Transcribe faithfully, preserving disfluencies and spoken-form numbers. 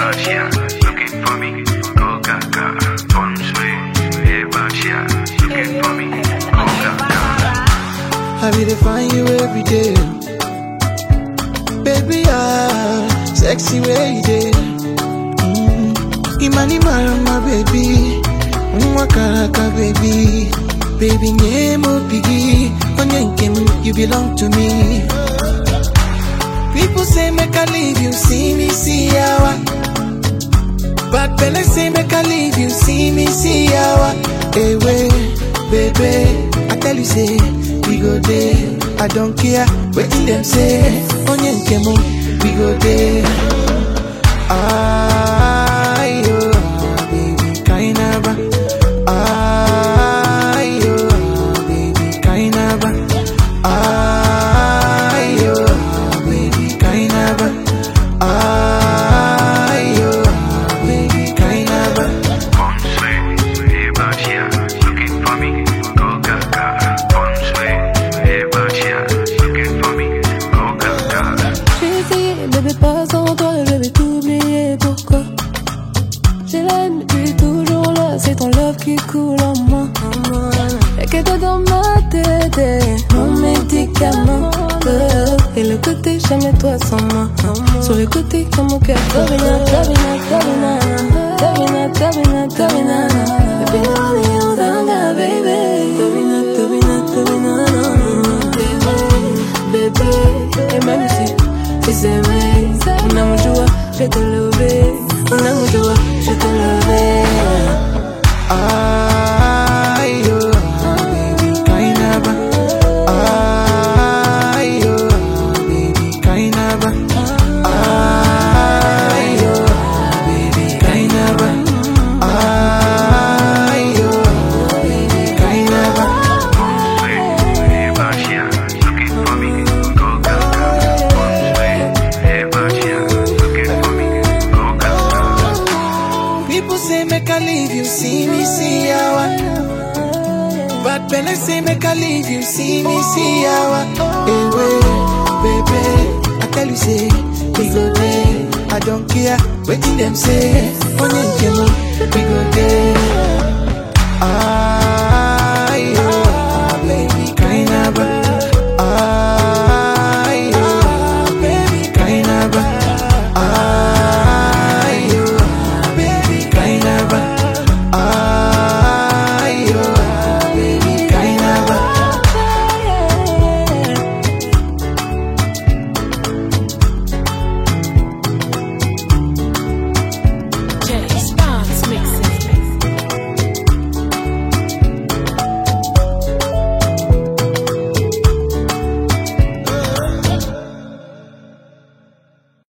but yeah, looking for me. Go gaga, one sway. Hey, but yeah, looking for me. Go gaga. I will find you every day. Baby, ah, sexy way you did. Mm. Imani marama, baby. Mwakaraka, baby. Baby, nemo pigi. Onyenkem, you belong to me. People say make I leave you, see me, see yawa. But Bella say make I leave you, see me, see yawa. Hey, wait, baby, I tell you say, we go there. I don't care, waiting them say, Onyenkemo, we go there. Ayo, baby, kainaba. Ayo, baby, kainaba. Ayo, baby, kainaba. Ayo, baby, kainaba. One sway, hey, but yeah, looking for me. Go gaga, one sway, hey, but yeah, looking for me. Go gaga. J'ai essayé, bébé, pas sans toi, je vais t'oublier, pourquoi? J'ai la haine depuis toujours là, c'est ton love qui coule en moi. Et que t'es dans ma tête, mon médicament. Et le côté, jamais toi sans moi. Sur le côté, comme mon cœur, Tabina, Tabina, Tabina, Tabina, Tabina, Tabina. Baby, on est en zanga, baby. Tabina, Tabina, Tabina, baby, baby. Et même si, si c'est vrai, on a mon joie, je vais te lever. On a mon joie, je vais te lever. Ayo, baby, kainaba. Ayo, baby, kainaba. Ayo, baby, kainaba. Ayo, baby, kainaba. One sway, hey, but yeah, looking for me. Go gaga, one sway, hey, but yeah, looking for me. Go gaga. People say make I leave you, see me, see yawa. But Bella say make I leave you, see me, see yawa. Hey, wait, baby, I tell you say, we go there. I don't care, waiting them say, Onyenkemo, we go there.